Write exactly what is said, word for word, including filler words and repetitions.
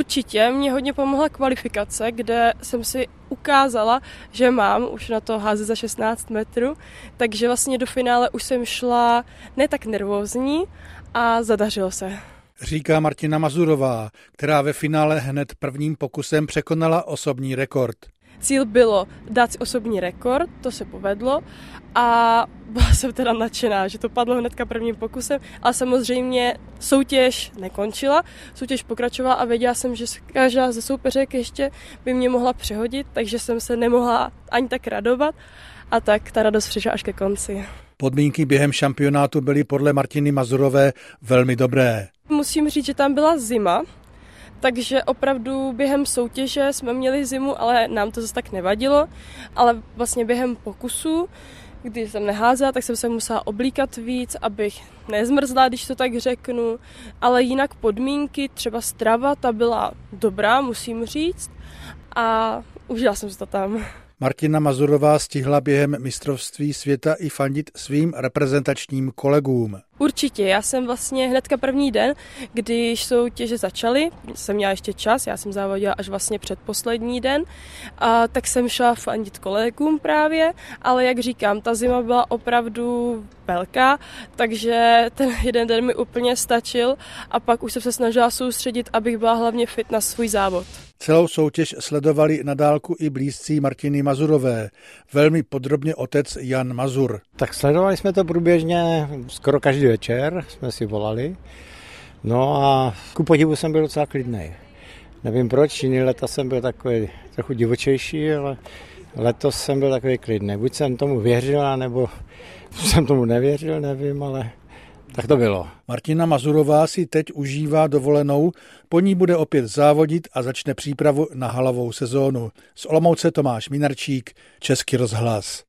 Určitě mě hodně pomohla kvalifikace, kde jsem si ukázala, že mám už na to házet za šestnáct metrů, takže vlastně do finále už jsem šla ne tak nervózní a zadařilo se. Říká Martina Mazurová, která ve finále hned prvním pokusem překonala osobní rekord. Cíl bylo dát si osobní rekord, to se povedlo a byla jsem teda nadšená, že to padlo hnedka prvním pokusem, ale samozřejmě soutěž nekončila, soutěž pokračovala a věděla jsem, že každá ze soupeřek ještě by mě mohla přehodit, takže jsem se nemohla ani tak radovat a tak ta radost přišla až ke konci. Podmínky během šampionátu byly podle Martiny Mazurové velmi dobré. Musím říct, že tam byla zima, takže opravdu během soutěže jsme měli zimu, ale nám to zase tak nevadilo, ale vlastně během pokusu, když jsem neházela, tak jsem se musela oblíkat víc, abych nezmrzla, když to tak řeknu, ale jinak podmínky, třeba strava, ta byla dobrá, musím říct, a užila jsem si to tam. Martina Mazurová stihla během mistrovství světa i fandit svým reprezentačním kolegům. Určitě, já jsem vlastně hnedka první den, když soutěže začaly, jsem měla ještě čas, já jsem závodila až vlastně předposlední den, a tak jsem šla fandit kolegům právě, ale jak říkám, ta zima byla opravdu velká, takže ten jeden den mi úplně stačil a pak už jsem se snažila soustředit, abych byla hlavně fit na svůj závod. Celou soutěž sledovali na dálku i blízcí Martiny Mazurové. Velmi podrobně otec Jan Mazur. Tak sledovali jsme to průběžně skoro každý večer, jsme si volali. No a ku podivu jsem byl docela klidnej. Nevím proč, jiný leta jsem byl takový trochu divočejší, ale letos jsem byl takový klidnej. Buď jsem tomu věřil, nebo jsem tomu nevěřil, nevím, ale tak to bylo. Martina Mazurová si teď užívá dovolenou, po ní bude opět závodit a začne přípravu na halovou sezónu. Z Olomouce Tomáš Minarčík, Český rozhlas.